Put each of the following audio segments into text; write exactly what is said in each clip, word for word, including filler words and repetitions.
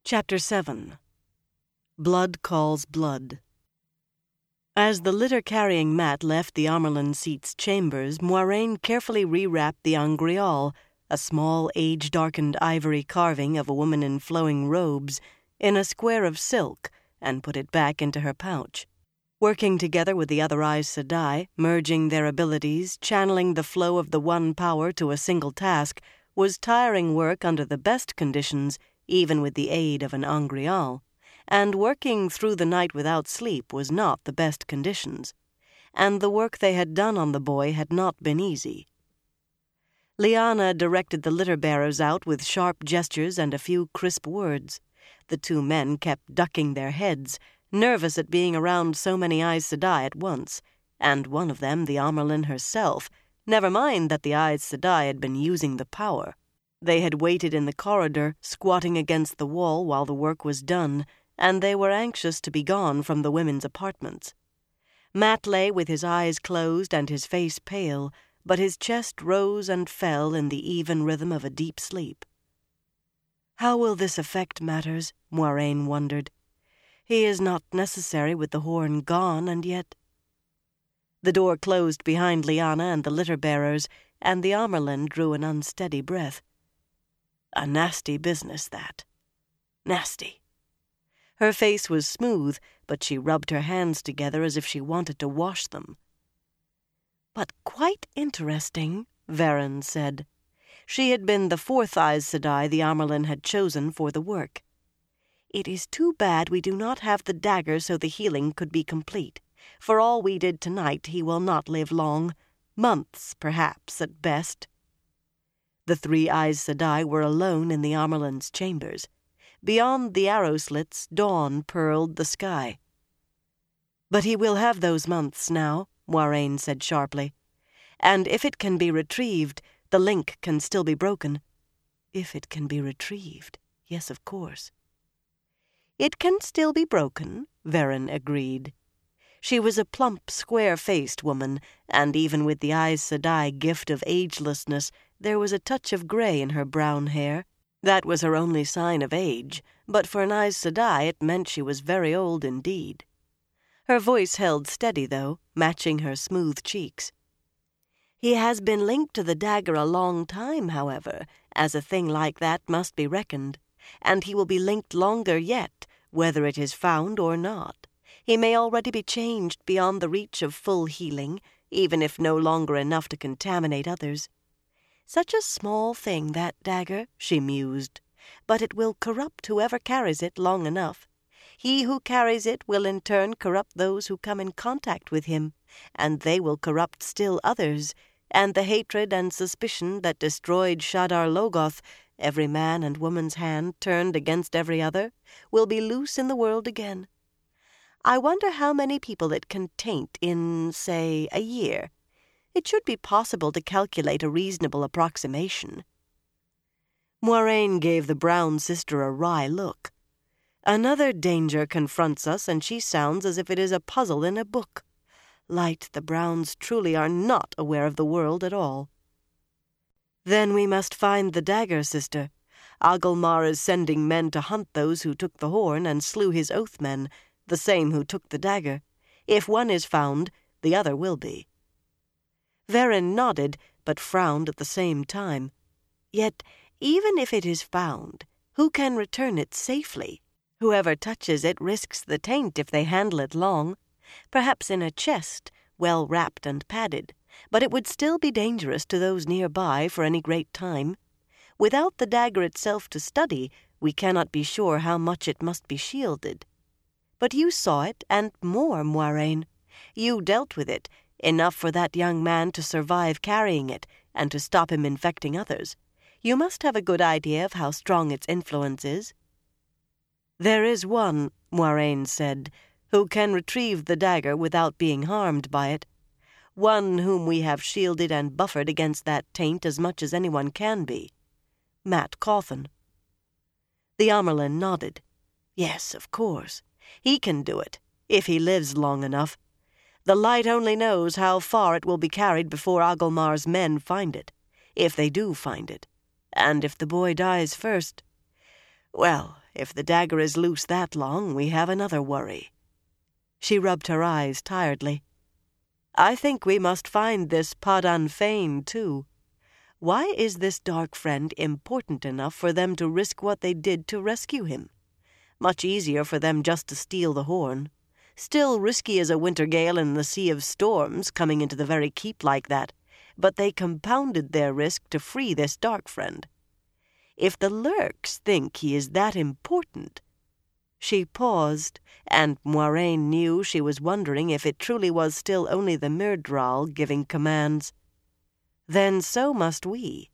Chapter seven. Blood Calls Blood. As the litter-carrying Mat left the Amerlin seat's chambers, Moiraine carefully rewrapped the Angreal, a small, age-darkened ivory carving of a woman in flowing robes, in a square of silk, and put it back into her pouch. Working together with the other Aes Sedai, merging their abilities, channeling the flow of the one power to a single task, was tiring work under the best conditions, even with the aid of an Angreal, and working through the night without sleep was not the best conditions, and the work they had done on the boy had not been easy. Lyanna directed the litter-bearers out with sharp gestures and a few crisp words. The two men kept ducking their heads, nervous at being around so many Aes Sedai at once, and one of them the Amerlin herself, never mind that the Aes Sedai had been using the power. They had waited in the corridor, squatting against the wall while the work was done, and they were anxious to be gone from the women's apartments. Mat lay with his eyes closed and his face pale, but his chest rose and fell in the even rhythm of a deep sleep. How will this affect matters? Moiraine wondered. He is not necessary with the horn gone, and yet... The door closed behind Lyanna and the litter-bearers, and the Amerlin drew an unsteady breath. A nasty business, that. Nasty. Her face was smooth, but she rubbed her hands together as if she wanted to wash them. But quite interesting, Verin said. She had been the fourth Aes Sedai the Amerlin had chosen for the work. It is too bad we do not have the dagger so the healing could be complete. For all we did tonight, he will not live long. Months, perhaps, at best. The three Aes Sedai were alone in the Amerlin's chambers. Beyond the arrow slits, dawn pearled the sky. But he will have those months now, Moiraine said sharply. And if it can be retrieved, the link can still be broken. If it can be retrieved, yes, of course. It can still be broken, Verin agreed. She was a plump, square-faced woman, and even with the Aes Sedai gift of agelessness, there was a touch of gray in her brown hair. That was her only sign of age, but for an Aes Sedai it meant she was very old indeed. Her voice held steady, though, matching her smooth cheeks. He has been linked to the dagger a long time, however, as a thing like that must be reckoned, and he will be linked longer yet, whether it is found or not. He may already be changed beyond the reach of full healing, even if no longer enough to contaminate others. Such a small thing, that dagger, she mused, but it will corrupt whoever carries it long enough. He who carries it will in turn corrupt those who come in contact with him, and they will corrupt still others, and the hatred and suspicion that destroyed Shadar Logoth, every man and woman's hand turned against every other, will be loose in the world again. I wonder how many people it can taint in, say, a year. It should be possible to calculate a reasonable approximation. Moiraine gave the brown sister a wry look. Another danger confronts us, and she sounds as if it is a puzzle in a book. Light, the Browns truly are not aware of the world at all. Then we must find the dagger, sister. Agelmar is sending men to hunt those who took the horn and slew his oath-men, the same who took the dagger. If one is found, the other will be. Verin nodded, but frowned at the same time. Yet, even if it is found, who can return it safely? Whoever touches it risks the taint if they handle it long. Perhaps in a chest, well wrapped and padded, but it would still be dangerous to those nearby for any great time. Without the dagger itself to study, we cannot be sure how much it must be shielded. But you saw it, and more, Moiraine. You dealt with it, enough for that young man to survive carrying it, and to stop him infecting others. You must have a good idea of how strong its influence is. There is one, Moiraine said, who can retrieve the dagger without being harmed by it. One whom we have shielded and buffered against that taint as much as anyone can be. Mat Cauthon. The Amerlin nodded. Yes, of course. He can do it, if he lives long enough. The light only knows how far it will be carried before Agelmar's men find it, if they do find it, and if the boy dies first. Well, if the dagger is loose that long, we have another worry." She rubbed her eyes tiredly. "I think we must find this Padan Fain, too. Why is this dark friend important enough for them to risk what they did to rescue him? Much easier for them just to steal the horn. Still risky as a winter gale in the sea of storms coming into the very keep like that, but they compounded their risk to free this dark friend. If the Lurks think he is that important—" She paused, and Moiraine knew she was wondering if it truly was still only the Myrddraal giving commands. "Then so must we."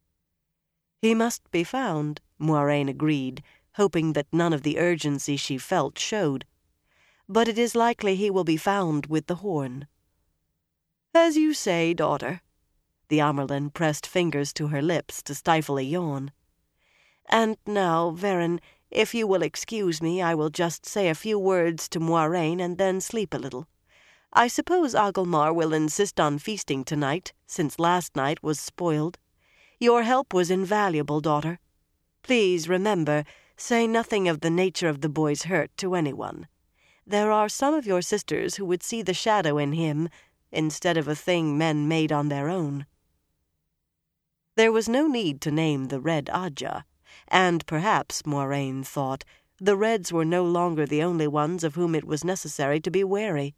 "He must be found," Moiraine agreed, hoping that none of the urgency she felt showed. "But it is likely he will be found with the horn." "As you say, daughter." The Amyrlin pressed fingers to her lips to stifle a yawn. "And now, Verin, if you will excuse me, I will just say a few words to Moiraine and then sleep a little. I suppose Agelmar will insist on feasting tonight, since last night was spoiled. Your help was invaluable, daughter. Please remember, say nothing of the nature of the boy's hurt to anyone. There are some of your sisters who would see the shadow in him instead of a thing men made on their own." There was no need to name the Red Ajah, and perhaps, Moiraine thought, the Reds were no longer the only ones of whom it was necessary to be wary.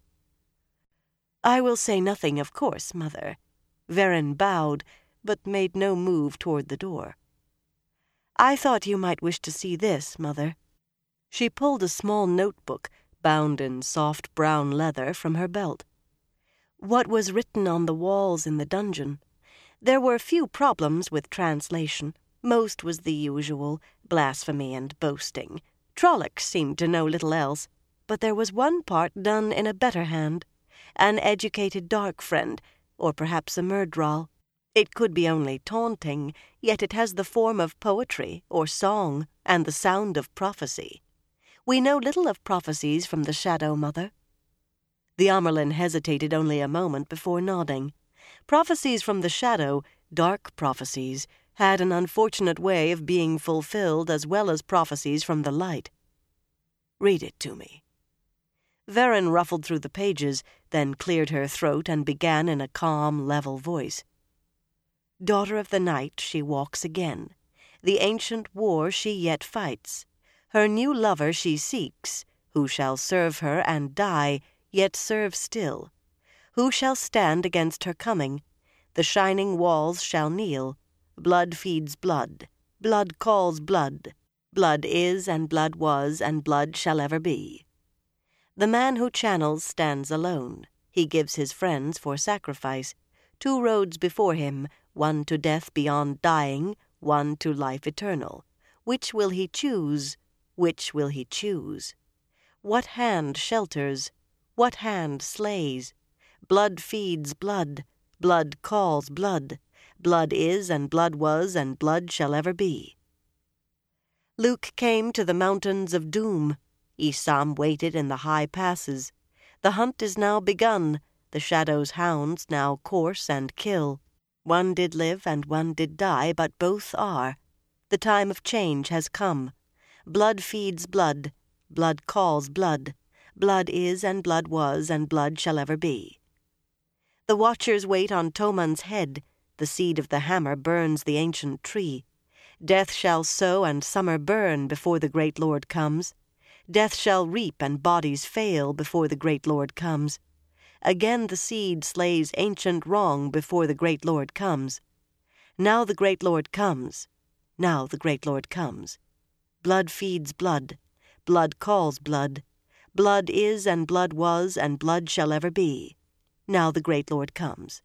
"I will say nothing, of course, mother." Verin bowed, but made no move toward the door. "I thought you might wish to see this, mother." She pulled a small notebook, bound in soft brown leather, from her belt. "What was written on the walls in the dungeon. There were few problems with translation. Most was the usual, blasphemy and boasting. Trollocs seemed to know little else, but there was one part done in a better hand. An educated dark friend, or perhaps a Myrddraal. It could be only taunting, yet it has the form of poetry or song and the sound of prophecy. We know little of prophecies from the Shadow, mother." The Amyrlin hesitated only a moment before nodding. Prophecies from the Shadow, dark prophecies, had an unfortunate way of being fulfilled as well as prophecies from the light. "Read it to me." Verin ruffled through the pages, then cleared her throat and began in a calm, level voice. "Daughter of the night, she walks again. The ancient war she yet fights. Her new lover she seeks, who shall serve her and die, yet serve still. Who shall stand against her coming? The shining walls shall kneel. Blood feeds blood. Blood calls blood. Blood is and blood was and blood shall ever be. The man who channels stands alone. He gives his friends for sacrifice. Two roads before him, one to death beyond dying, one to life eternal. Which will he choose? Which will he choose? What hand shelters? What hand slays? Blood feeds blood. Blood calls blood. Blood is and blood was and blood shall ever be. Luke came to the mountains of doom. Isam waited in the high passes. The hunt is now begun. The Shadow's hounds now course and kill. One did live and one did die, but both are. The time of change has come. Blood feeds blood. Blood calls blood. Blood is and blood was and blood shall ever be. The watchers wait on Toman's head. The seed of the hammer burns the ancient tree. Death shall sow and summer burn before the great Lord comes. Death shall reap and bodies fail before the great Lord comes. Again the seed slays ancient wrong before the great Lord comes. Now the great Lord comes. Now the great Lord comes. Blood feeds blood. Blood calls blood. Blood is and blood was and blood shall ever be. Now the great Lord comes.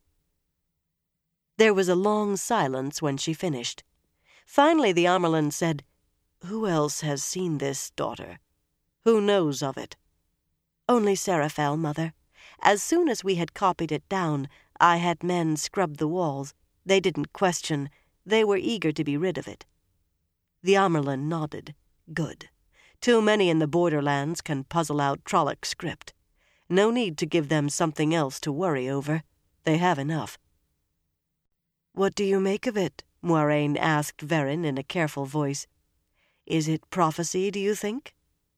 There was a long silence when she finished. Finally the Amyrlin said, "Who else has seen this, daughter? Who knows of it?" "Only Seraphel, mother. As soon as we had copied it down, I had men scrub the walls. They didn't question. They were eager to be rid of it." The Amyrlin nodded. "Good. Too many in the borderlands can puzzle out Trolloc script. No need to give them something else to worry over. They have enough." "What do you make of it?" Moiraine asked Verin in a careful voice. Is it prophecy, do you think?"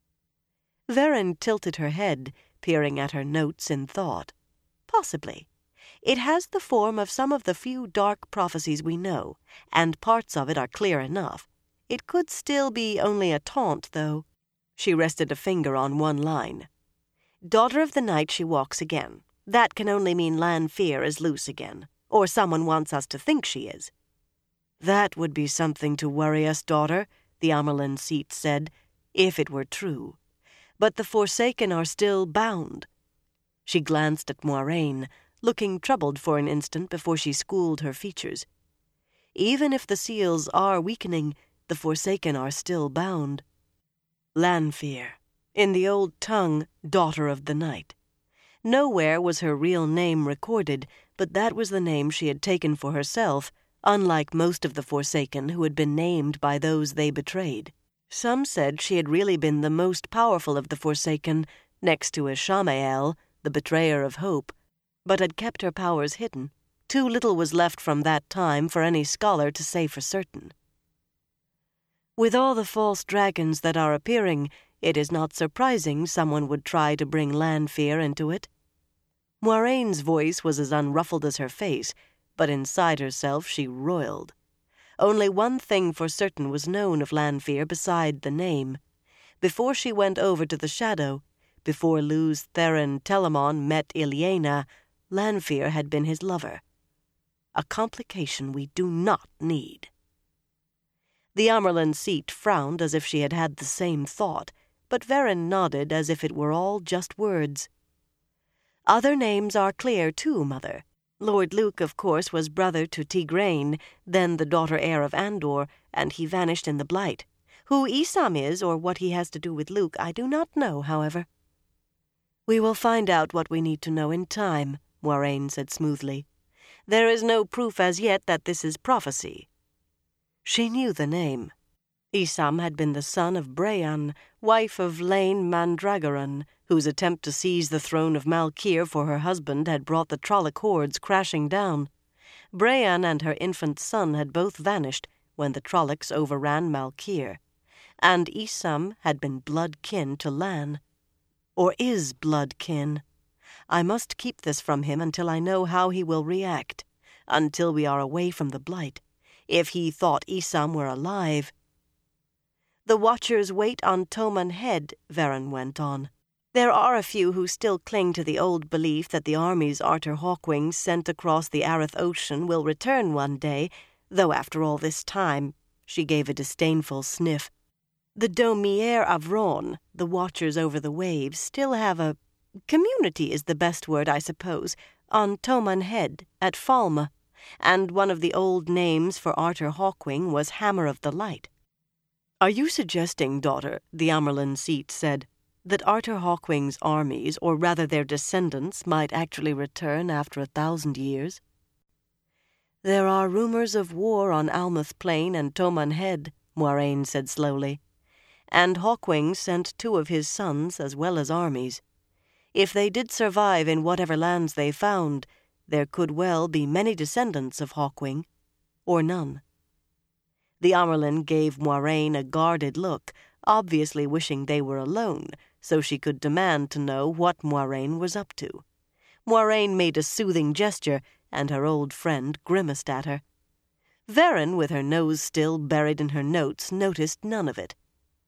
Varen tilted her head, peering at her notes in thought. "Possibly. It has the form of some of the few dark prophecies we know, and parts of it are clear enough. It could still be only a taunt, though." She rested a finger on one line. "Daughter of the night she walks again. That can only mean Lanfear is loose again, or someone wants us to think she is." "That would be something to worry us, daughter," the Amerlin Seat said, "if it were true. But the Forsaken are still bound." She glanced at Moiraine, looking troubled for an instant before she schooled her features. "Even if the seals are weakening, the Forsaken are still bound. Lanfear, in the old tongue, Daughter of the Night. Nowhere was her real name recorded, but that was the name she had taken for herself, unlike most of the Forsaken who had been named by those they betrayed. Some said she had really been the most powerful of the Forsaken, next to Ishamael, the betrayer of hope, but had kept her powers hidden. Too little was left from that time for any scholar to say for certain. With all the false dragons that are appearing, it is not surprising someone would try to bring Lanfear into it. Moiraine's voice was as unruffled as her face, but inside herself she roiled. Only one thing for certain was known of Lanfear beside the name. Before she went over to the Shadow, before Lews Therin Telamon met Ilyena, Lanfear had been his lover. A complication we do not need. The Amerlin Seat frowned as if she had had the same thought, but Varen nodded as if it were all just words. "Other names are clear, too, Mother. Lord Luke, of course, was brother to Tigraine, then the daughter-heir of Andor, and he vanished in the Blight. Who Isam is, or what he has to do with Luke, I do not know, however." "We will find out what we need to know in time," Moiraine said smoothly. "There is no proof as yet that this is prophecy." She knew the name. Isam had been the son of Breann, wife of Lane Mandragoran, whose attempt to seize the throne of Malkir for her husband had brought the Trolloc hordes crashing down. Breann and her infant son had both vanished when the Trollocs overran Malkir, and Isam had been blood kin to Lan. Or is blood kin. I must keep this from him until I know how he will react, until we are away from the Blight. If he thought Isam were alive... "The Watchers wait on Toman Head," Varen went on. "There are a few who still cling to the old belief that the armies Arthur Hawkwing sent across the Areth Ocean will return one day, though after all this time," she gave a disdainful sniff, "the Domier Avron, the Watchers over the waves, still have a... community is the best word, I suppose, on Toman Head, at Falme, and one of the old names for Arthur Hawkwing was Hammer of the Light." "Are you suggesting, daughter," the Amerlin Seat said, "that Arthur Hawkwing's armies, or rather their descendants, might actually return after a thousand years?" "There are rumors of war on Almouth Plain and Toman Head," Moiraine said slowly, "and Hawkwing sent two of his sons as well as armies. If they did survive in whatever lands they found, there could well be many descendants of Hawkwing, or none." The Amerlin gave Moiraine a guarded look, obviously wishing they were alone, so she could demand to know what Moiraine was up to. Moiraine made a soothing gesture, and her old friend grimaced at her. Varen, with her nose still buried in her notes, noticed none of it.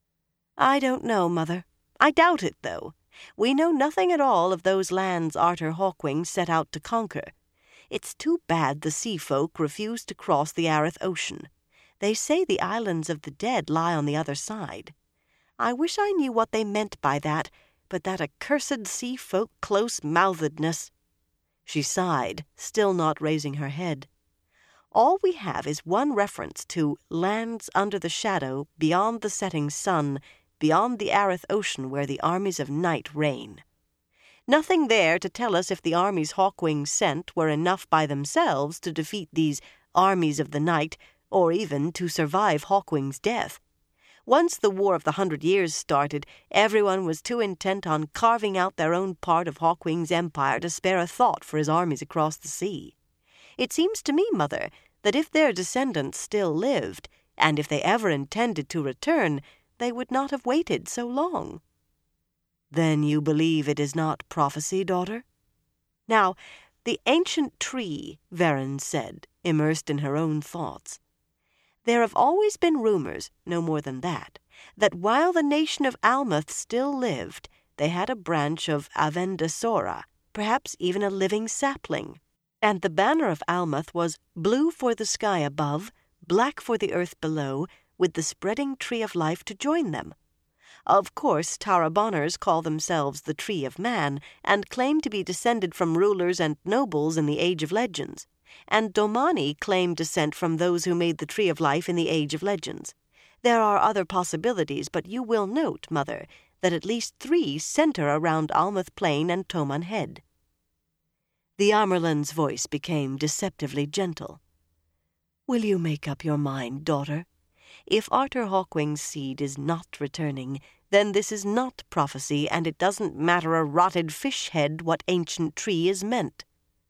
"I don't know, Mother. I doubt it, though. We know nothing at all of those lands Arthur Hawkwing set out to conquer. It's too bad the sea folk refused to cross the Areth Ocean. They say the islands of the dead lie on the other side. I wish I knew what they meant by that, but that accursed sea folk close-mouthedness." She sighed, still not raising her head. "All we have is one reference to lands under the shadow, beyond the setting sun, beyond the Areth Ocean where the armies of night reign. Nothing there to tell us if the armies Hawkwing sent were enough by themselves to defeat these armies of the night, or even to survive Hawkwing's death. Once the War of the Hundred Years started, everyone was too intent on carving out their own part of Hawkwing's empire to spare a thought for his armies across the sea. It seems to me, Mother, that if their descendants still lived, and if they ever intended to return, they would not have waited so long." "Then you believe it is not prophecy, daughter?" "Now, the ancient tree," Varen said, immersed in her own thoughts. "There have always been rumors, no more than that, that while the nation of Almuth still lived, they had a branch of Avendasora, perhaps even a living sapling. And the banner of Almuth was blue for the sky above, black for the earth below, with the spreading tree of life to join them. Of course, Taraboners call themselves the Tree of Man, and claim to be descended from rulers and nobles in the Age of Legends, and Domani claim descent from those who made the Tree of Life in the Age of Legends. There are other possibilities, but you will note, Mother, that at least three center around Almuth Plain and Toman Head." The Amerlin's voice became deceptively gentle. "Will you make up your mind, daughter? If Arthur Hawkwing's seed is not returning, then this is not prophecy, and it doesn't matter a rotted fish head what ancient tree is meant."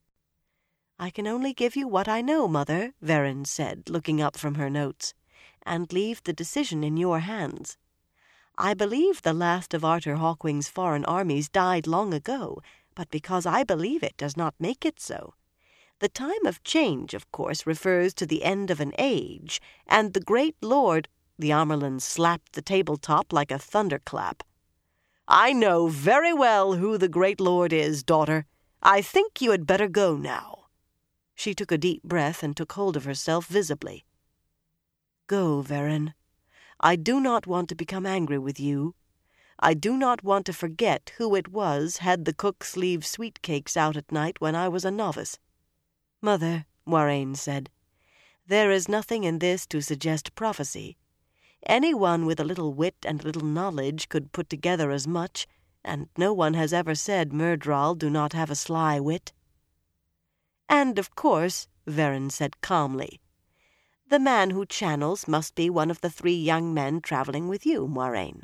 "I can only give you what I know, Mother," Varen said, looking up from her notes, "and leave the decision in your hands. I believe the last of Arthur Hawkwing's foreign armies died long ago, but because I believe it does not make it so. The time of change, of course, refers to the end of an age, and the great lord—" The Amerlin slapped the tabletop like a thunderclap. "I know very well who the great lord is, daughter. I think you had better go now." She took a deep breath and took hold of herself visibly. "Go, Varen. I do not want to become angry with you. I do not want to forget who it was had the cook's leave sweet cakes out at night when I was a novice." "Mother," Moiraine said, "there is nothing in this to suggest prophecy. Anyone with a little wit and a little knowledge could put together as much, and no one has ever said Myrddraal do not have a sly wit." "And, of course," Varen said calmly, "the man who channels must be one of the three young men traveling with you, Moiraine."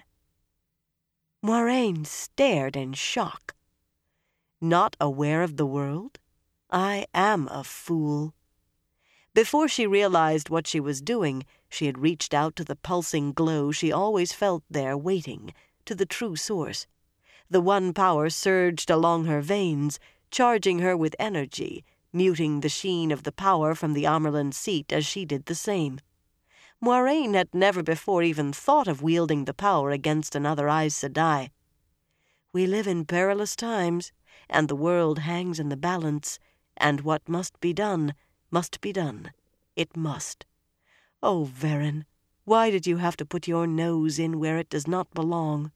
Moiraine stared in shock. Not aware of the world? I am a fool. Before she realized what she was doing, she had reached out to the pulsing glow she always felt there waiting, to the true source. The one power surged along her veins, charging her with energy, muting the sheen of the power from the Amerlin seat as she did the same. Moiraine had never before even thought of wielding the power against another Aes Sedai. We live in perilous times, and the world hangs in the balance, and what must be done, must be done. It must. Oh, Varen, why did you have to put your nose in where it does not belong?"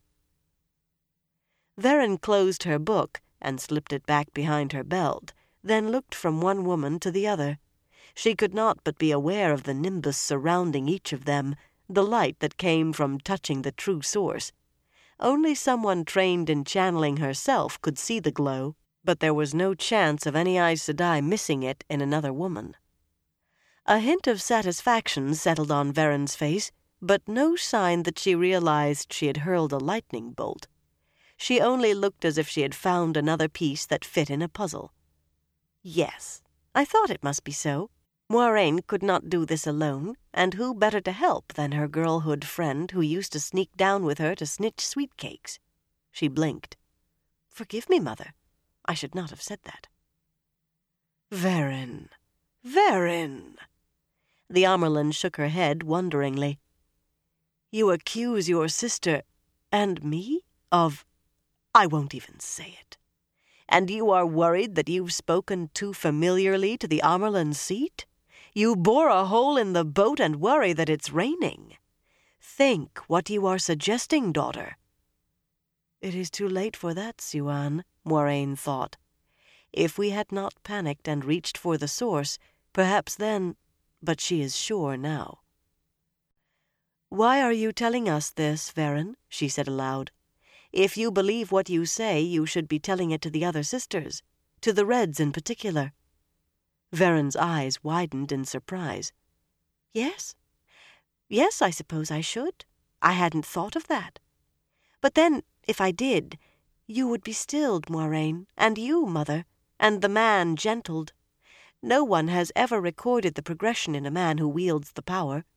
Varen closed her book and slipped it back behind her belt, then looked from one woman to the other. She could not but be aware of the nimbus surrounding each of them, the light that came from touching the true source. Only someone trained in channeling herself could see the glow, but there was no chance of any Aes Sedai missing it in another woman. A hint of satisfaction settled on Varen's face, but no sign that she realized she had hurled a lightning bolt. She only looked as if she had found another piece that fit in a puzzle. "Yes, I thought it must be so. Moiraine could not do this alone, and who better to help than her girlhood friend who used to sneak down with her to snitch sweet cakes?" She blinked. "Forgive me, Mother. I should not have said that." "Varen, Varen!" The Amerlin shook her head wonderingly. "You accuse your sister, and me, of... I won't even say it. And you are worried that you've spoken too familiarly to the Amerlin seat? You bore a hole in the boat and worry that it's raining. Think what you are suggesting, daughter." "It is too late for that, Siuan," Moiraine thought. If we had not panicked and reached for the source, perhaps then... But she is sure now. "Why are you telling us this, Varen?" she said aloud. "If you believe what you say, you should be telling it to the other sisters, to the Reds in particular." Varen's eyes widened in surprise. "Yes? Yes, I suppose I should. I hadn't thought of that. But then, if I did, you would be stilled, Moiraine, and you, Mother, and the man gentled. No one has ever recorded the progression in a man who wields the power.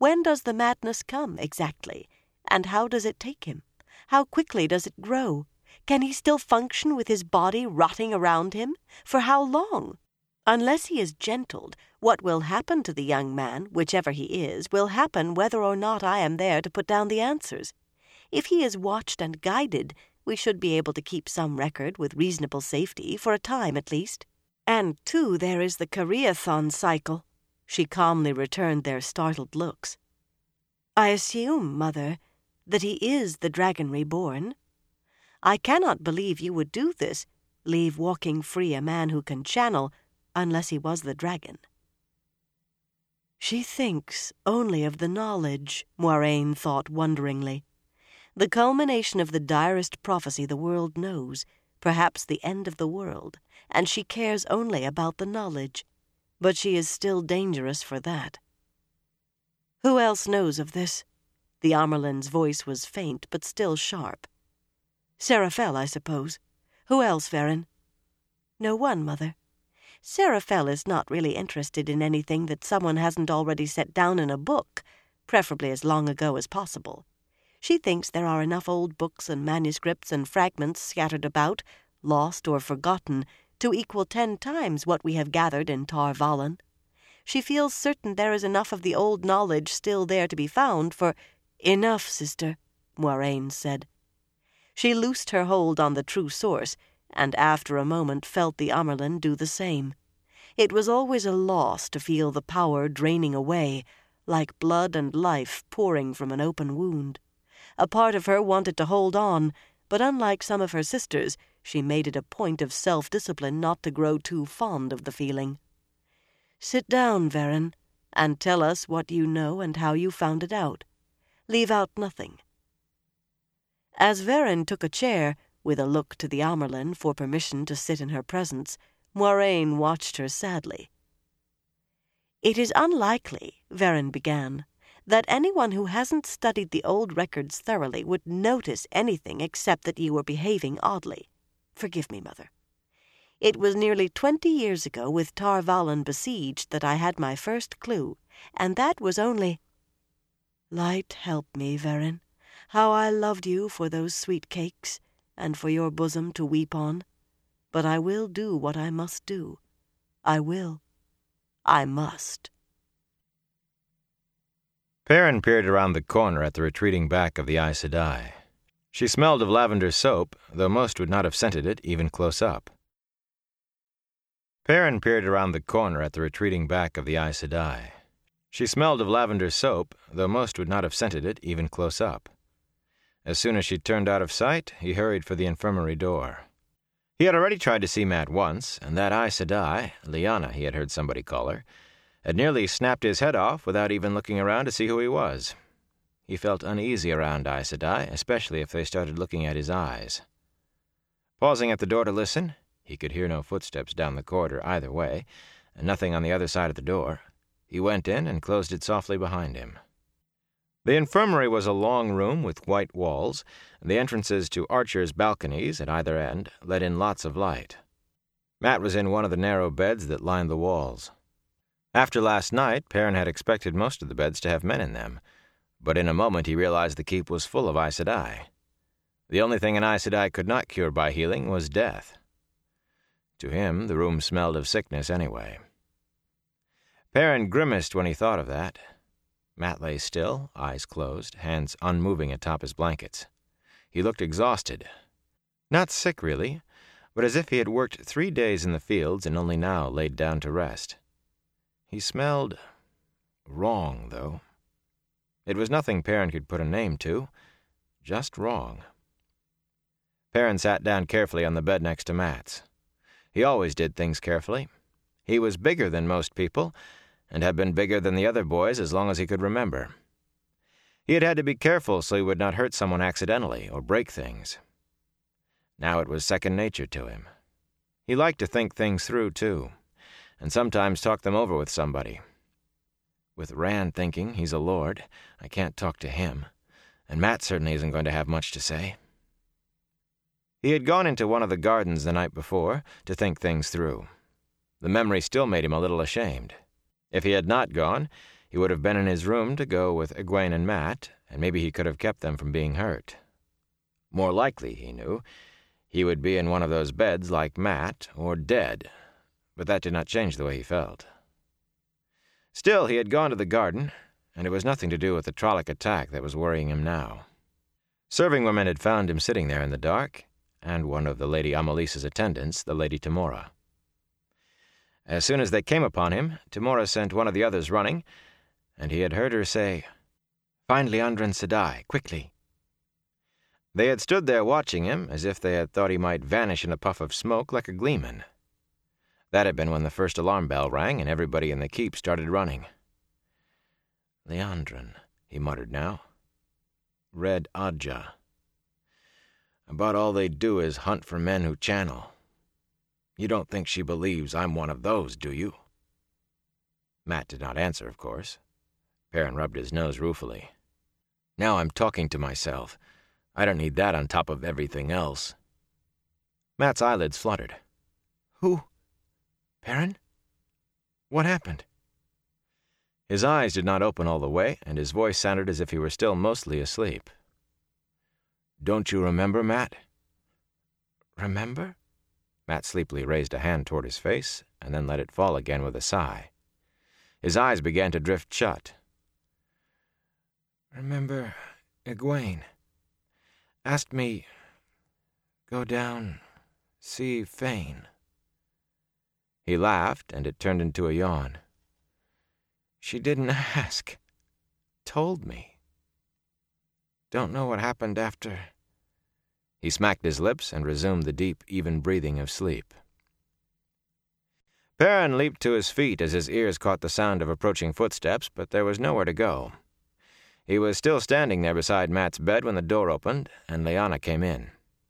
When does the madness come, exactly? And how does it take him? How quickly does it grow? Can he still function with his body rotting around him? For how long? Unless he is gentled, what will happen to the young man, whichever he is, will happen whether or not I am there to put down the answers. If he is watched and guided, we should be able to keep some record with reasonable safety, for a time at least. And, too, there is the Kareathon cycle. She calmly returned their startled looks. I assume, Mother, that he is the dragon reborn. I cannot believe you would do this, leave walking free a man who can channel, unless he was the dragon. She thinks only of the knowledge, Moiraine thought wonderingly. The culmination of the direst prophecy the world knows, perhaps the end of the world, and she cares only about the knowledge. But she is still dangerous for that. Who else knows of this? The Amyrlin's voice was faint, but still sharp. Seraphel, I suppose. Who else, Verin? No one, Mother. Seraphel is not really interested in anything that someone hasn't already set down in a book, preferably as long ago as possible. She thinks there are enough old books and manuscripts and fragments scattered about, lost or forgotten, to equal ten times what we have gathered in Tar Valon. She feels certain there is enough of the old knowledge still there to be found for— Enough, sister, Moiraine said. She loosed her hold on the true source, and after a moment felt the Amyrlin do the same. It was always a loss to feel the power draining away, like blood and life pouring from an open wound. A part of her wanted to hold on, but unlike some of her sisters, she made it a point of self-discipline not to grow too fond of the feeling. Sit down, Verin, and tell us what you know and how you found it out. Leave out nothing. As Verin took a chair, with a look to the Amyrlin for permission to sit in her presence, Moiraine watched her sadly. It is unlikely, Verin began, that anyone who hasn't studied the old records thoroughly would notice anything except that you were behaving oddly. Forgive me, Mother. It was nearly twenty years ago, with Tar Valon besieged, that I had my first clue, and that was only— Light help me, Verin, how I loved you for those sweet cakes, and for your bosom to weep on. But I will do what I must do. I will. I must. Perrin peered around the corner at the retreating back of the Aes Sedai. She smelled of lavender soap, though most would not have scented it even close up. Perrin peered around the corner at the retreating back of the Aes Sedai. She smelled of lavender soap, though most would not have scented it even close up. As soon as she turned out of sight, he hurried for the infirmary door. He had already tried to see Mat once, and that Aes Sedai, Lyanna he had heard somebody call her, had nearly snapped his head off without even looking around to see who he was. He felt uneasy around Aes Sedai, especially if they started looking at his eyes. Pausing at the door to listen, he could hear no footsteps down the corridor either way, and nothing on the other side of the door. He went in and closed it softly behind him. The infirmary was a long room with white walls, and the entrances to archers' balconies at either end let in lots of light. Mat was in one of the narrow beds that lined the walls. After last night, Perrin had expected most of the beds to have men in them, but in a moment he realized the keep was full of Aes Sedai. The only thing an Aes Sedai could not cure by healing was death. To him, the room smelled of sickness anyway. Perrin grimaced when he thought of that. Mat lay still, eyes closed, hands unmoving atop his blankets. He looked exhausted. Not sick, really, but as if he had worked three days in the fields and only now laid down to rest. He smelled wrong, though. It was nothing Perrin could put a name to, just wrong. Perrin sat down carefully on the bed next to Mat's. He always did things carefully. He was bigger than most people, and had been bigger than the other boys as long as he could remember. He had had to be careful so he would not hurt someone accidentally or break things. Now it was second nature to him. He liked to think things through, too, and sometimes talk them over with somebody. With Rand thinking he's a lord, I can't talk to him, and Mat certainly isn't going to have much to say. He had gone into one of the gardens the night before to think things through. The memory still made him a little ashamed. If he had not gone, He would have been in his room to go with Egwene and Mat, and maybe he could have kept them from being hurt. More likely, he knew, he would be in one of those beds like Mat, or dead, but that did not change the way he felt. Still, he had gone to the garden, and it was nothing to do with the Trolloc attack that was worrying him now. Serving women had found him sitting there in the dark, and one of the Lady Amalisa's attendants, the Lady Tamora. As soon as they came upon him, Tamora sent one of the others running, and he had heard her say, "Find Liandrin Sedai, quickly." They had stood there watching him as if they had thought he might vanish in a puff of smoke like a gleeman. That had been when the first alarm bell rang and everybody in the keep started running. "Liandrin," he muttered now. "Red Ajah. About all they do is hunt for men who channel. You don't think she believes I'm one of those, do you?" Mat did not answer, of course. Perrin rubbed his nose ruefully. "Now I'm talking to myself. I don't need that on top of everything else." Mat's eyelids fluttered. "Who? Perrin? What happened?" His eyes did not open all the way, and his voice sounded as if he were still mostly asleep. "Don't you remember, Mat?" "Remember?" Mat sleepily raised a hand toward his face, and then let it fall again with a sigh. His eyes began to drift shut. "Remember, Egwene asked me, go down, see Fain." He laughed, and it turned into a yawn. "She didn't ask. Told me. Don't know what happened after." He smacked his lips and resumed the deep, even breathing of sleep. Perrin leaped to his feet as his ears caught the sound of approaching footsteps, but there was nowhere to go. He was still standing there beside Mat's bed when the door opened, and Lyanna came in.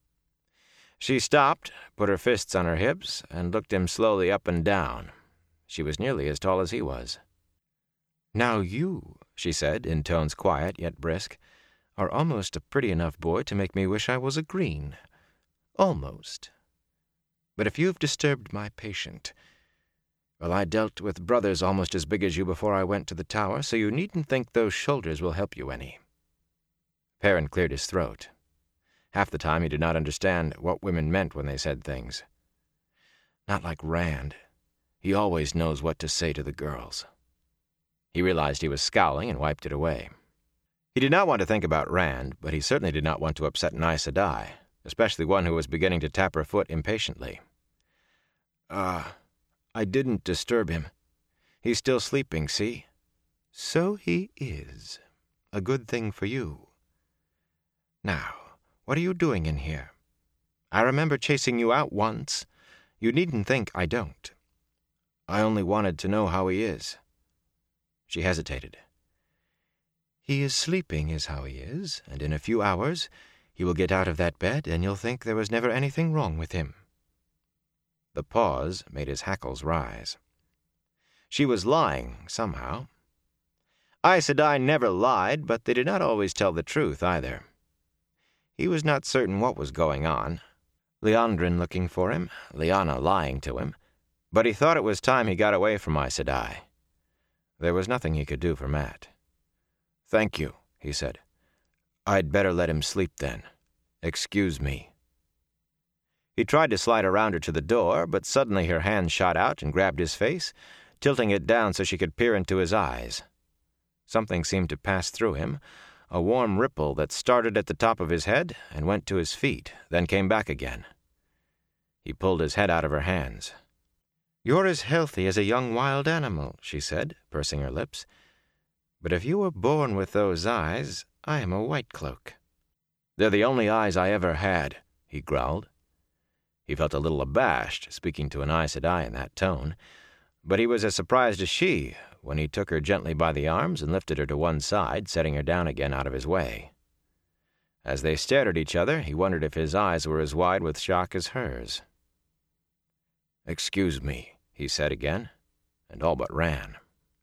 She stopped, put her fists on her hips, and looked him slowly up and down. She was nearly as tall as he was. "Now you," she said, in tones quiet yet brisk, "are almost a pretty enough boy to make me wish I was a green. Almost. But if you've disturbed my patient, well, I dealt with brothers almost as big as you before I went to the tower, so you needn't think those shoulders will help you any." Perrin cleared his throat. Half the time he did not understand what women meant when they said things. Not like Rand. He always knows what to say to the girls. He realized he was scowling and wiped it away. He did not want to think about Rand, but he certainly did not want to upset an Aes Sedai, especially one who was beginning to tap her foot impatiently. Ah, uh, I didn't disturb him. He's still sleeping, see? So he is. A good thing for you. Now, what are you doing in here? I remember chasing you out once. You needn't think I don't. I only wanted to know how he is." She hesitated. "He is sleeping is how he is, and in a few hours he will get out of that bed and you'll think there was never anything wrong with him." The pause made his hackles rise. She was lying, somehow. Aes Sedai never lied, but they did not always tell the truth, either. He was not certain what was going on. Liandrin looking for him, Lyanna lying to him, but he thought it was time he got away from Aes Sedai. There was nothing he could do for Mat. "Thank you," he said. "I'd better let him sleep then. Excuse me." He tried to slide around her to the door, but suddenly her hand shot out and grabbed his face, tilting it down so she could peer into his eyes. Something seemed to pass through him, a warm ripple that started at the top of his head and went to his feet, then came back again. He pulled his head out of her hands. "You're as healthy as a young wild animal," she said, pursing her lips. "But if you were born with those eyes, I am a white cloak." "They're the only eyes I ever had," he growled. He felt a little abashed, speaking to an Aes Sedai in that tone, but he was as surprised as she when he took her gently by the arms and lifted her to one side, setting her down again out of his way. As they stared at each other, he wondered if his eyes were as wide with shock as hers. "Excuse me," he said again, and all but ran.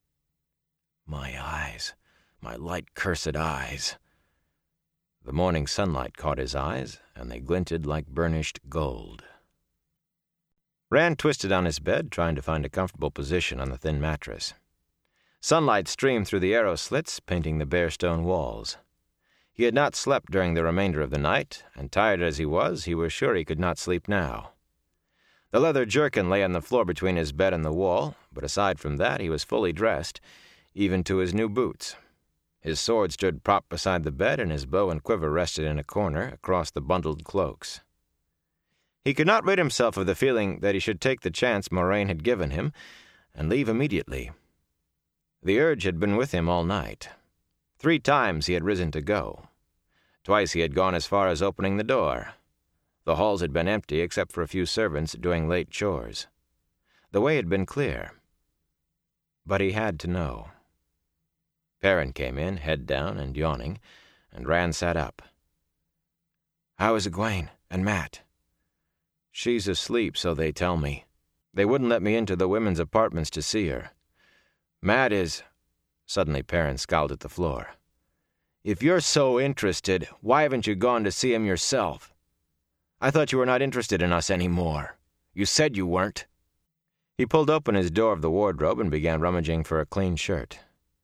My eyes, my light-cursed eyes. The morning sunlight caught his eyes, and they glinted like burnished gold. Rand twisted on his bed, trying to find a comfortable position on the thin mattress. Sunlight streamed through the arrow slits, painting the bare stone walls. He had not slept during the remainder of the night, and tired as he was, he was sure he could not sleep now. The leather jerkin lay on the floor between his bed and the wall, but aside from that he was fully dressed, even to his new boots. His sword stood propped beside the bed, and his bow and quiver rested in a corner across the bundled cloaks. He could not rid himself of the feeling that he should take the chance Moraine had given him and leave immediately. The urge had been with him all night. Three times he had risen to go. Twice he had gone as far as opening the door. The halls had been empty except for a few servants doing late chores. The way had been clear. But he had to know. Perrin came in, head down and yawning, and Rand sat up. "How is Egwene and Mat?" "She's asleep, so they tell me. They wouldn't let me into the women's apartments to see her. Mat is—" Suddenly Perrin scowled at the floor. "If you're so interested, why haven't you gone to see him yourself? I thought you were not interested in us anymore. You said you weren't." He pulled open his door of the wardrobe and began rummaging for a clean shirt.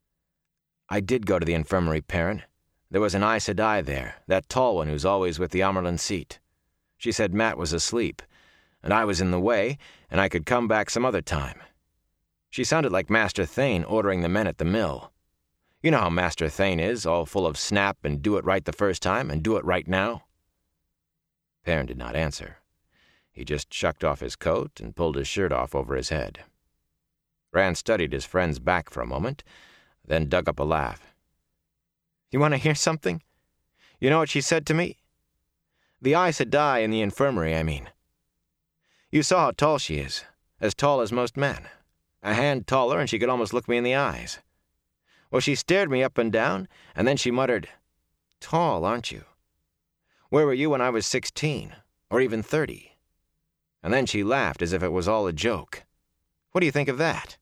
"I did go to the infirmary, Perrin. There was an Aes Sedai there, that tall one who's always with the Amyrlin seat. She said Mat was asleep, and I was in the way, and I could come back some other time. She sounded like Master Thane ordering the men at the mill. You know how Master Thane is, all full of snap and do it right the first time and do it right now." Perrin did not answer. He just shucked off his coat and pulled his shirt off over his head. Rand studied his friend's back for a moment, then dug up a laugh. "You want to hear something? You know what she said to me? The Aes Sedai in the infirmary, I mean. You saw how tall she is, as tall as most men. A hand taller, and she could almost look me in the eyes. Well, she stared me up and down, and then she muttered, 'Tall, aren't you? Where were you when I was sixteen, or even thirty?' And then she laughed as if it was all a joke. What do you think of that?"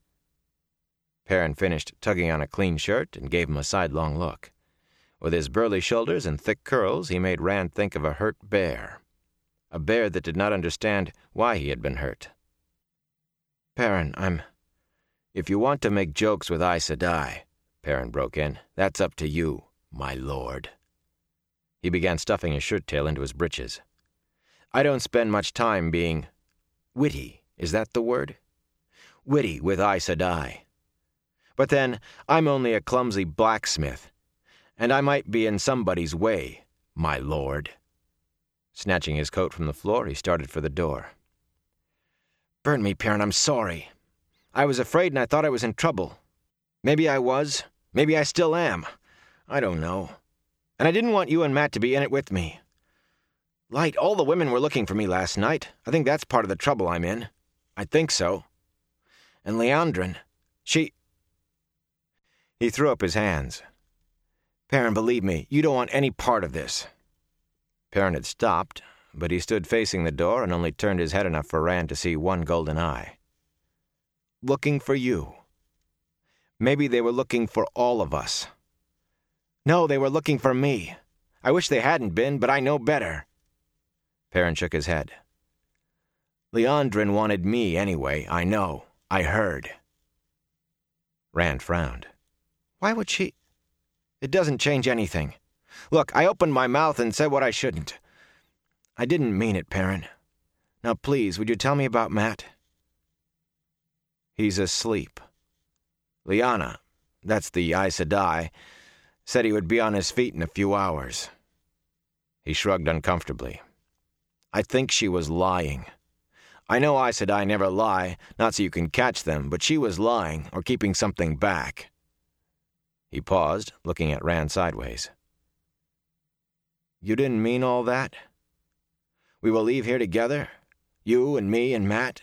Perrin finished tugging on a clean shirt and gave him a sidelong look. With his burly shoulders and thick curls, he made Rand think of a hurt bear. A bear that did not understand why he had been hurt. "Perrin, I'm... If you want to make jokes with Aes Sedai," Perrin broke in, "that's up to you, my lord." He began stuffing his shirt tail into his breeches. "I don't spend much time being... witty, is that the word? Witty with Aes Sedai. But then, I'm only a clumsy blacksmith, and I might be in somebody's way, my lord." Snatching his coat from the floor, he started for the door. "Burn me, Perrin, I'm sorry. I was afraid and I thought I was in trouble. Maybe I was. Maybe I still am. I don't know. And I didn't want you and Mat to be in it with me. Light, all the women were looking for me last night. I think that's part of the trouble I'm in. I think so. And Liandrin, she..." He threw up his hands. "Perrin, believe me, you don't want any part of this." Perrin had stopped, but he stood facing the door and only turned his head enough for Rand to see one golden eye. "Looking for you. Maybe they were looking for all of us. No, they were looking for me. I wish they hadn't been, but I know better." Perrin shook his head. "Liandrin wanted me anyway, I know. I heard." Rand frowned. "Why would she..." "It doesn't change anything. Look, I opened my mouth and said what I shouldn't. I didn't mean it, Perrin. Now please, would you tell me about Mat?" "He's asleep. Lyanna, that's the Aes Sedai, said he would be on his feet in a few hours." He shrugged uncomfortably. "I think she was lying. I know Aes Sedai never lie, not so you can catch them, but she was lying or keeping something back." He paused, looking at Rand sideways. "You didn't mean all that? We will leave here together? You and me and Mat?"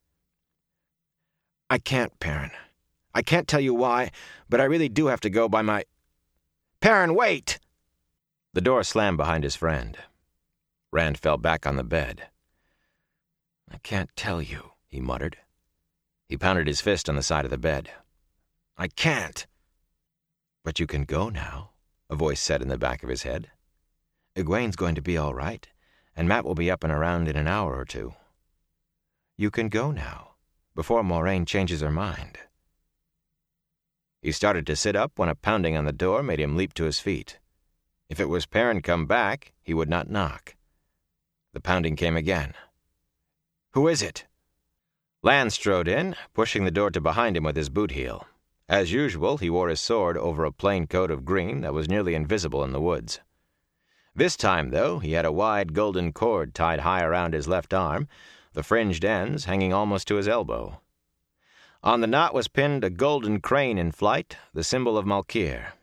"I can't, Perrin. I can't tell you why, but I really do have to go by my..." "Perrin, wait!" The door slammed behind his friend. Rand fell back on the bed. "I can't tell you," he muttered. He pounded his fist on the side of the bed. "I can't." "But you can go now," a voice said in the back of his head. "Egwene's going to be all right, and Mat will be up and around in an hour or two. You can go now, before Moraine changes her mind." He started to sit up when a pounding on the door made him leap to his feet. If it was Perrin come back, he would not knock. The pounding came again. "Who is it?" Lan strode in, pushing the door to behind him with his boot heel. As usual, he wore his sword over a plain coat of green that was nearly invisible in the woods. This time, though, he had a wide golden cord tied high around his left arm, the fringed ends hanging almost to his elbow. On the knot was pinned a golden crane in flight, the symbol of Malkir.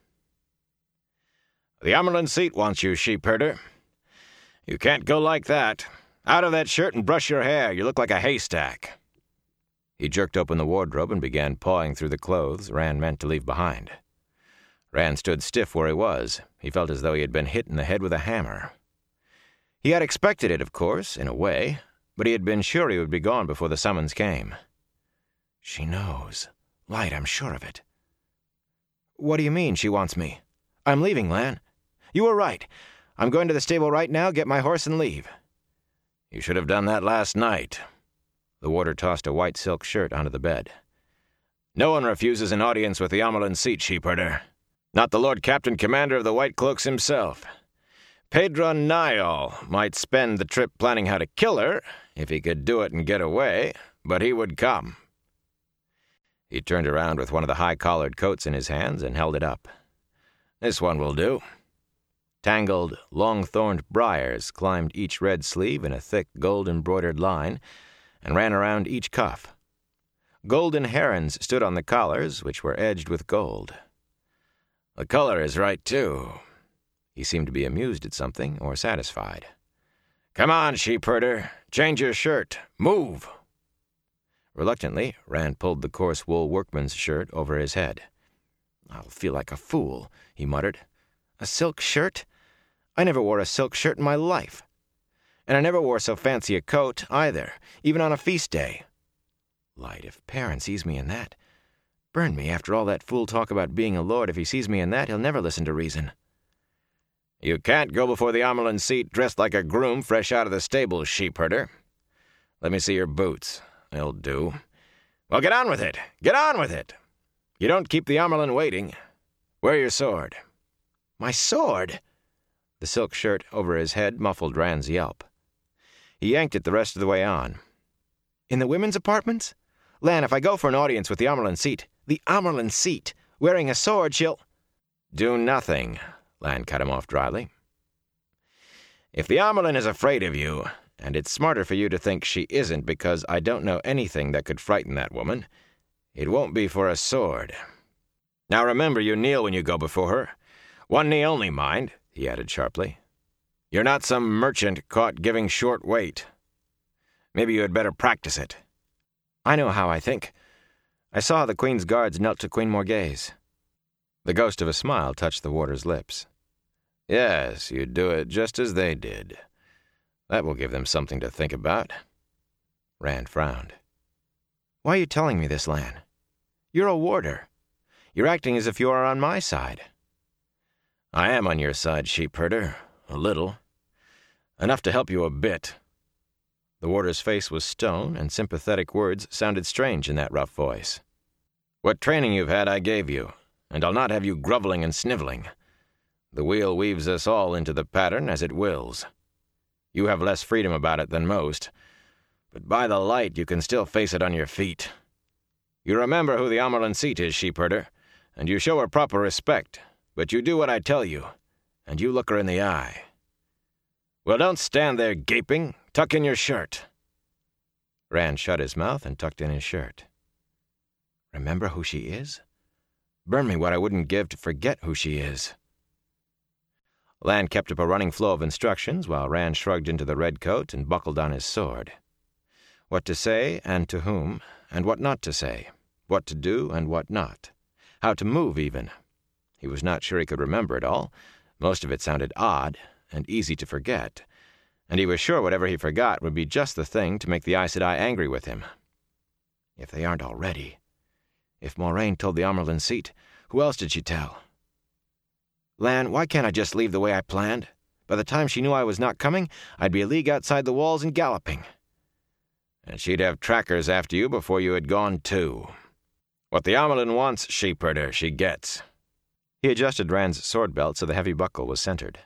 "The Amerlin Seat wants you, sheepherder. You can't go like that. Out of that shirt and brush your hair. You look like a haystack." He jerked open the wardrobe and began pawing through the clothes Rand meant to leave behind. Rand stood stiff where he was. He felt as though he had been hit in the head with a hammer. He had expected it, of course, in a way, but he had been sure he would be gone before the summons came. She knows. Light, I'm sure of it. "What do you mean, she wants me? I'm leaving, Lan. You were right. I'm going to the stable right now, get my horse, and leave." "You should have done that last night." The warder tossed a white silk shirt onto the bed. "No one refuses an audience with the Amerlin Seat, sheepherder. Not the Lord Captain Commander of the White Cloaks himself. Pedron Niall might spend the trip planning how to kill her, if he could do it and get away, but he would come." He turned around with one of the high-collared coats in his hands and held it up. "This one will do." Tangled, long-thorned briars climbed each red sleeve in a thick gold-embroidered line and ran around each cuff. Golden herons stood on the collars, which were edged with gold. "The color is right, too." He seemed to be amused at something or satisfied. "Come on, sheepherder. Change your shirt. Move." Reluctantly, Rand pulled the coarse wool workman's shirt over his head. "I'll feel like a fool," he muttered. "A silk shirt? I never wore a silk shirt in my life. And I never wore so fancy a coat, either, even on a feast day. Light, if Perrin sees me in that. Burn me after all that fool talk about being a lord. If he sees me in that, he'll never listen to reason." "You can't go before the Amerlin Seat dressed like a groom fresh out of the stable, sheepherder. Let me see your boots. They'll do. Well, get on with it. Get on with it. You don't keep the Amerlin waiting. Wear your sword." "My sword?" The silk shirt over his head muffled Rand's yelp. He yanked it the rest of the way on. "In the women's apartments? Lan, if I go for an audience with the Amerlin Seat, the Amerlin Seat, wearing a sword, she'll—" "Do nothing," Lan cut him off dryly. "If the Amerlin is afraid of you, and it's smarter for you to think she isn't because I don't know anything that could frighten that woman, it won't be for a sword. Now remember, you kneel when you go before her. One knee only, mind," he added sharply. "You're not some merchant caught giving short weight. Maybe you had better practice it." "I know how I think. I saw the Queen's guards knelt to Queen Morghese." The ghost of a smile touched the warder's lips. "Yes, you do it just as they did. That will give them something to think about." Rand frowned. "Why are you telling me this, Lan? You're a warder. You're acting as if you are on my side." "I am on your side, sheepherder. A little. Enough to help you a bit." The warder's face was stone, and sympathetic words sounded strange in that rough voice. "What training you've had I gave you, and I'll not have you groveling and sniveling. The wheel weaves us all into the pattern as it wills. You have less freedom about it than most, but by the light you can still face it on your feet. You remember who the Amerlin Seat is, sheepherder, and you show her proper respect, but you do what I tell you, and you look her in the eye. Well, don't stand there gaping. Tuck in your shirt." Rand shut his mouth and tucked in his shirt. Remember who she is? Burn me what I wouldn't give to forget who she is. Lan kept up a running flow of instructions while Rand shrugged into the red coat and buckled on his sword. What to say and to whom, and what not to say. What to do and what not. How to move, even. He was not sure he could remember it all. Most of it sounded odd and easy to forget, and he was sure whatever he forgot would be just the thing to make the Aes Sedai angry with him. If they aren't already. If Moiraine told the Amerlin Seat, who else did she tell? Lan, why can't I just leave the way I planned? By the time she knew I was not coming, I'd be a league outside the walls and galloping. And she'd have trackers after you before you had gone too. What the Amyrlin wants, sheepherder, she gets. He adjusted Rand's sword belt so the heavy buckle was centered.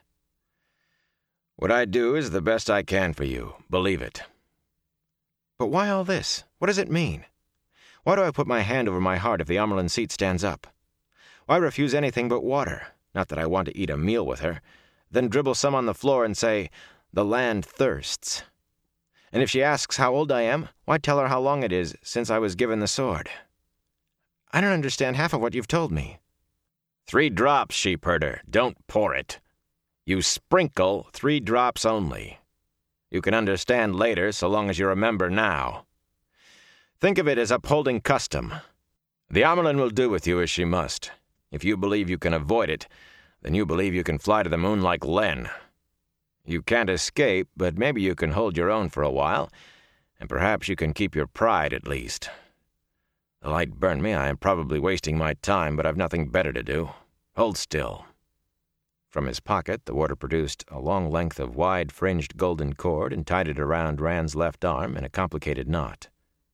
What I do is the best I can for you, believe it. But why all this? What does it mean? Why do I put my hand over my heart if the Amyrlin seat stands up? Why refuse anything but water? Not that I want to eat a meal with her. Then dribble some on the floor and say, the land thirsts. And if she asks how old I am, why tell her how long it is since I was given the sword? I don't understand half of what you've told me. Three drops, sheepherder. Don't pour it. You sprinkle three drops only. You can understand later so long as you remember now. Think of it as upholding custom. The Amyrlin will do with you as she must. If you believe you can avoid it, then you believe you can fly to the moon like Len. You can't escape, but maybe you can hold your own for a while, and perhaps you can keep your pride at least. The light burned me. I am probably wasting my time, but I've nothing better to do. Hold still. From his pocket, the warder produced a long length of wide-fringed golden cord and tied it around Rand's left arm in a complicated knot.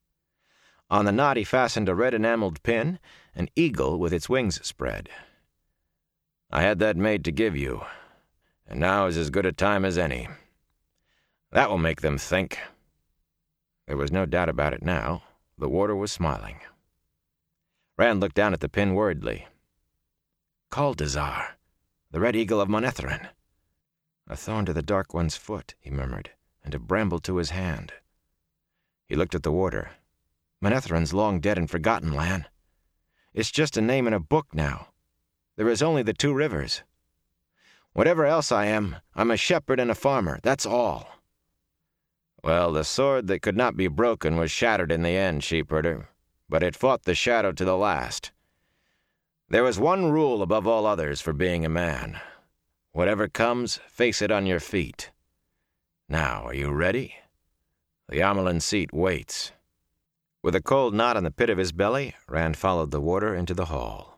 On the knot he fastened a red enameled pin, an eagle with its wings spread. I had that made to give you, and now is as good a time as any. That will make them think. There was no doubt about it now. The warder was smiling. Rand looked down at the pin worriedly. Kaldazar, the red eagle of Manetheren. A thorn to the Dark One's foot, he murmured, and a bramble to his hand. He looked at the warder. Manetheren's long dead and forgotten, Lan. It's just a name in a book now. There is only the two rivers. Whatever else I am, I'm a shepherd and a farmer, that's all. Well, the sword that could not be broken was shattered in the end, sheepherder, but it fought the shadow to the last. There was one rule above all others for being a man. Whatever comes, face it on your feet. Now, are you ready? The Amyrlin seat waits. With a cold knot in the pit of his belly, Rand followed the warder into the hall.